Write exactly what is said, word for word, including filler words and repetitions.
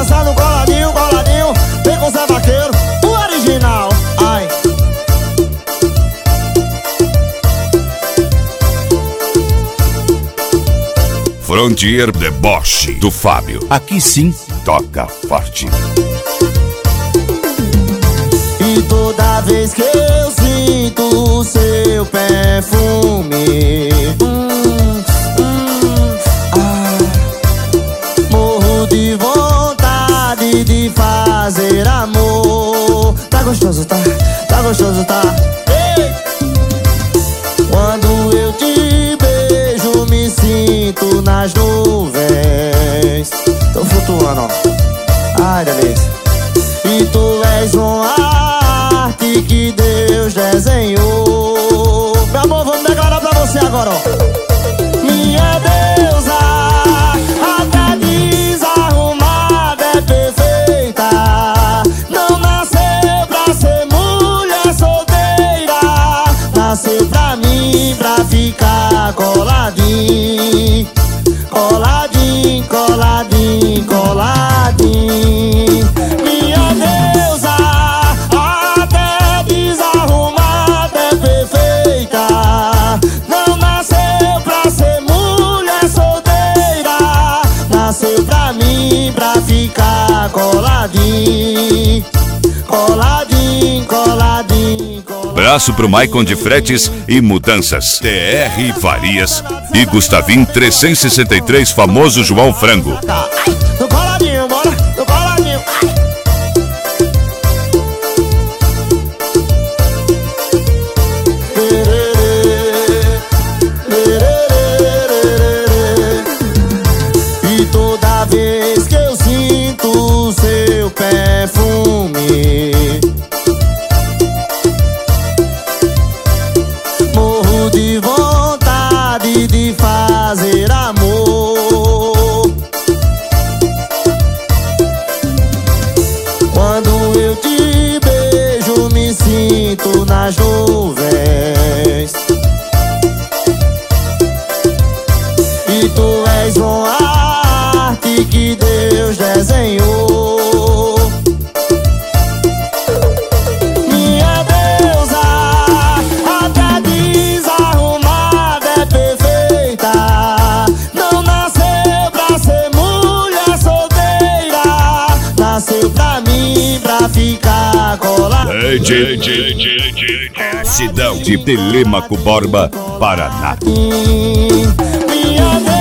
dançando coladinho, coladinho. Vem com Zé Vaqueiro, o original. Ai. Frontier Deboche do Fábio. Aqui sim toca forte. E toda vez que eu sinto o seu perfume, hum, hum, ah, morro de vontade de fazer amor. Tá gostoso, tá? Tá gostoso, tá? Ei! Quando eu te beijo, me sinto nas nuvens. Tô flutuando, ó. Ai, delícia. E tu és uma arte que Deus desenhou. Meu amor, vamos declarar pra você agora, ó. Minha deusa, até desarrumada é perfeita. Não nasceu pra ser mulher solteira. Nasceu pra mim, pra ficar coladinho. Coladinho, coladinho, coladinho. Minha deusa, até desarrumada é perfeita. Não nasceu pra ser mulher solteira. Nasceu pra mim, pra ficar coladinho. Coladinho, coladinho, coladinho. Braço pro Maicon de Fretes e Mudanças. T R Farias e Gustavim trezentos e sessenta e três, famoso João Frango. Ai, no coladinho, bora, no coladinho. Ai. E toda vez que eu sinto o seu perfume, morro de vontade de fazer amor. Quando eu te beijo, me sinto nas nuvens. E tu és uma arte que Deus desenhou. Minha deusa, até desarrumada é perfeita. Não nasceu pra ser mulher solteira. Nasceu pra mim, pra ficar colada. Cidão de Telêmaco Borba, Paraná. Minha deusa,